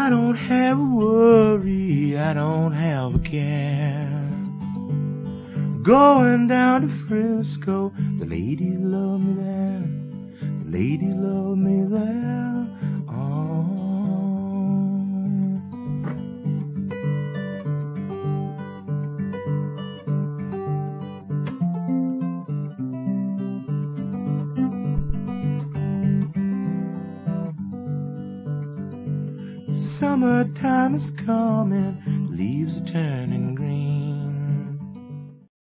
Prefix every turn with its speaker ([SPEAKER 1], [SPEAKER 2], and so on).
[SPEAKER 1] I don't have a worry, I don't have a care. Going down to Frisco, the ladies love me there, the ladies love me there. Oh. Summertime is coming, leaves are turning